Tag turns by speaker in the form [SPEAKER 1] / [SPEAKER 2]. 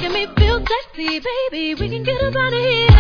[SPEAKER 1] making me feel sexy, baby. We can get up out of here.